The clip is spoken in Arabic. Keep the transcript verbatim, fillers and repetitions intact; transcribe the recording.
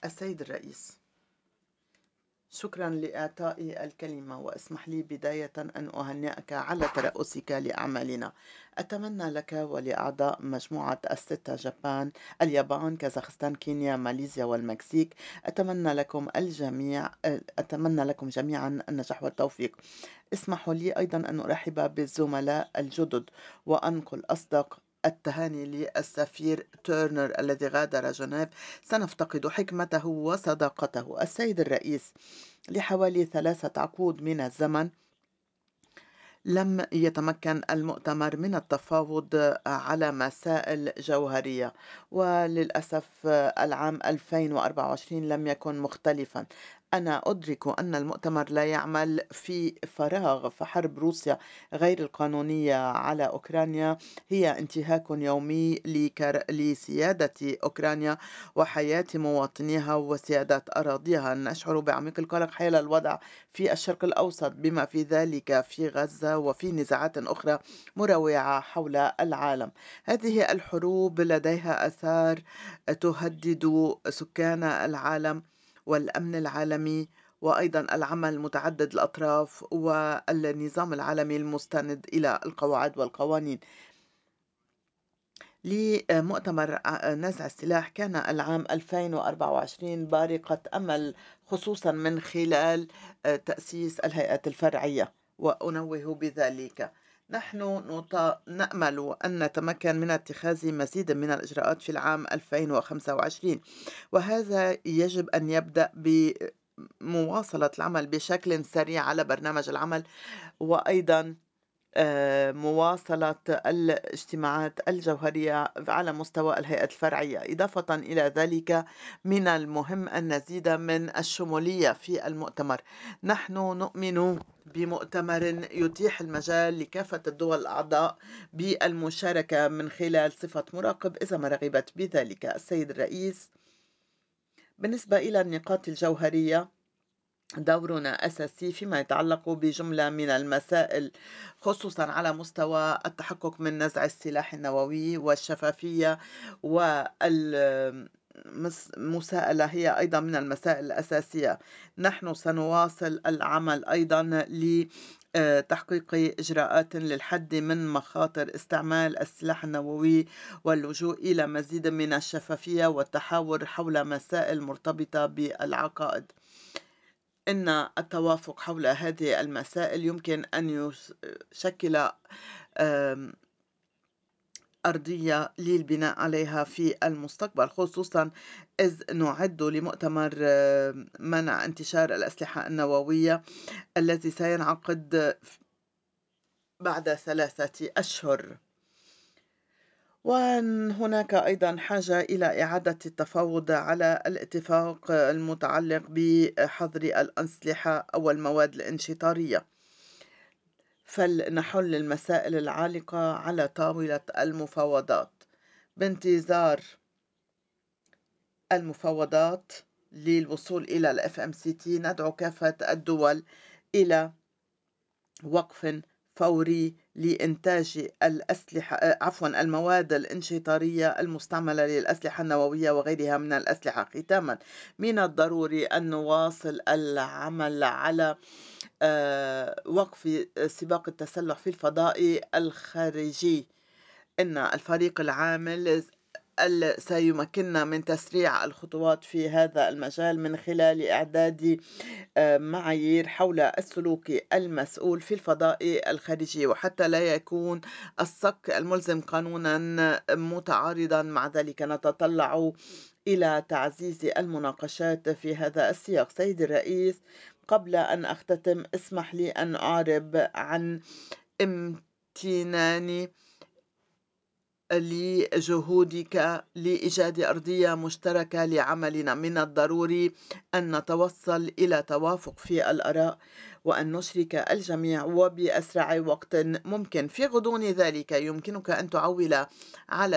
السيد الرئيس، شكرا لإعطائي الكلمة، واسمح لي بداية أن أهنئك على ترأسك لأعمالنا. أتمنى لك ولأعضاء مجموعة الستة: جابان، اليابان، كازاخستان، كينيا، ماليزيا والمكسيك. أتمنى لكم الجميع أتمنى لكم جميعا النجاح والتوفيق. اسمحوا لي أيضا أن أرحب بالزملاء الجدد وأنقل أصدق التهاني للسفير تيرنر الذي غادر جنيف. سنفتقد حكمته وصداقته. السيد الرئيس، لحوالي ثلاثة عقود من الزمن لم يتمكن المؤتمر من التفاوض على مسائل جوهرية، وللأسف العام ألفين وأربعة وعشرين لم يكن مختلفا. أنا أدرك أن المؤتمر لا يعمل في فراغ، فحرب روسيا غير القانونية على أوكرانيا هي انتهاك يومي لكر... لسيادة أوكرانيا وحياة مواطنيها وسيادة أراضيها. نشعر بعميق القلق حول الوضع في الشرق الأوسط، بما في ذلك في غزة وفي نزاعات أخرى مروعة حول العالم. هذه الحروب لديها آثار تهدد سكان العالم والأمن العالمي، وأيضا العمل متعدد الأطراف والنظام العالمي المستند إلى القواعد والقوانين. لمؤتمر نزع السلاح كان العام ألفين وأربعة وعشرين بارقة أمل، خصوصا من خلال تأسيس الهيئة الفرعية، وأنوه بذلك. نحن نط- نأمل أن نتمكن من اتخاذ مزيد من الإجراءات في العام ألفين وخمسة وعشرين، وهذا يجب أن يبدأ بمواصلة العمل بشكل سريع على برنامج العمل، وأيضا آه، مواصلة الاجتماعات الجوهرية على مستوى الهيئة الفرعية. إضافة إلى ذلك، من المهم أن نزيد من الشمولية في المؤتمر. نحن نؤمن بمؤتمر يتيح المجال لكافة الدول الأعضاء بالمشاركة من خلال صفة مراقب إذا ما رغبت بذلك. السيد الرئيس، بالنسبة إلى النقاط الجوهرية، دورنا أساسي فيما يتعلق بجملة من المسائل، خصوصا على مستوى التحقق من نزع السلاح النووي والشفافية والمساءلة هي أيضا من المسائل الأساسية. نحن سنواصل العمل أيضا ل تحقيق إجراءات للحد من مخاطر استعمال السلاح النووي واللجوء إلى مزيد من الشفافية والتحاور حول مسائل مرتبطة بالعقائد. إن التوافق حول هذه المسائل يمكن أن يشكل آم، أرضية للبناء عليها في المستقبل، خصوصا إذ نعد لمؤتمر آم، منع انتشار الأسلحة النووية الذي سينعقد بعد ثلاثة أشهر. وهناك أيضا حاجة إلى إعادة التفاوض على الاتفاق المتعلق بحظر الأسلحة أو المواد الانشطارية، فلنحل المسائل العالقة على طاولة المفاوضات. بانتظار المفاوضات للوصول إلى ال إف إم سي تي، ندعو كافة الدول إلى وقف فوري لإنتاج الأسلحة آه، عفوا المواد الانشطارية المستعملة للأسلحة النووية وغيرها من الأسلحة. ختاما، من الضروري أن نواصل العمل على آه، وقف سباق التسلح في الفضاء الخارجي. إن الفريق العامل ال- سيمكننا من تسريع الخطوات في هذا المجال من خلال إعداد آه، معايير حول السلوك المسؤول في الفضاء الخارجي، وحتى لا يكون الصك الملزم قانونا متعارضا مع ذلك. نتطلع إلى تعزيز المناقشات في هذا السياق. سيد الرئيس، قبل أن أختتم، اسمح لي أن أعرب عن امتناني لجهودك لإيجاد أرضية مشتركة لعملنا. من الضروري أن نتوصل إلى توافق في الآراء وأن نشرك الجميع وبأسرع وقت ممكن. في غضون ذلك يمكنك أن تعول على